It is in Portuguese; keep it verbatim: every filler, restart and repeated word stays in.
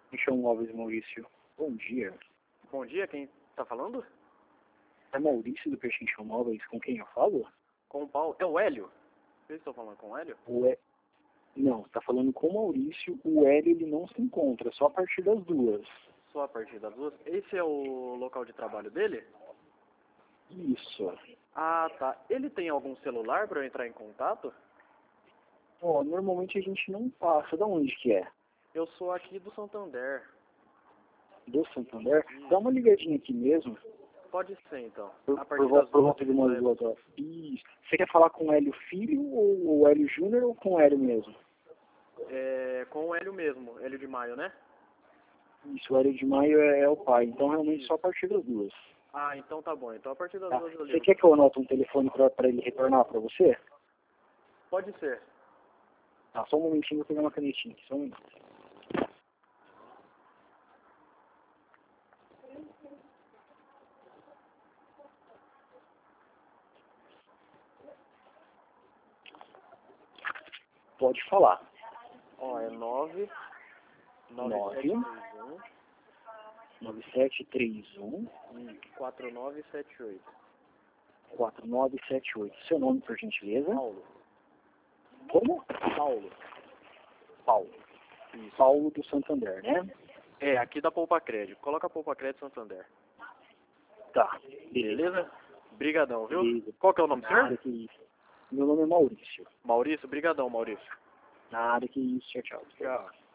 Me chamo Alves Maurício. Bom dia. Bom dia, quem tá falando? É Maurício do Pechinchão Móveis, com quem eu falo? Com o Paulo. É o Hélio? Vocês estão falando com o Hélio? O é... Não, você tá falando com o Maurício. O Hélio ele não se encontra, só a partir das duas. Só a partir das duas? Esse é o local de trabalho dele? Isso. Ah, tá. Ele tem algum celular para eu entrar em contato? Ó, normalmente a gente não passa. Da onde que é? Eu sou aqui do Santander. Do Santander? Dá uma ligadinha aqui mesmo. Pode ser, então. Por, A por, partir vol- das por duas. volta de umas duas horas. Isso. Você quer falar com o Hélio Filho ou o Hélio Júnior ou com o Hélio mesmo? É, com o Hélio mesmo, Hélio de Maio, né? Isso, o Hélio de Maio é, é o pai. Então realmente só a partir das duas. Ah, então tá bom. Então a partir das Tá. duas eu Você ligo. quer que eu anote um telefone para ele retornar para você? Pode ser. Tá, só um momentinho, vou pegar uma canetinha aqui, só um minuto. Pode falar. Ó, é nove nove nove sete três um quatro nove sete oito. quatro nove sete oito. Seu nome, por gentileza? Paulo. Como? Paulo. Paulo. Isso. Paulo do Santander, né? É, aqui da Poupa Crédito. Coloca a Poupa Crédito Santander. Tá. Beleza? Brigadão, viu? Beleza. Qual que é o nome do Nada senhor? que isso. Meu nome é Maurício. Maurício? Brigadão, Maurício. Nada que isso. Tchau, tchau. Tchau.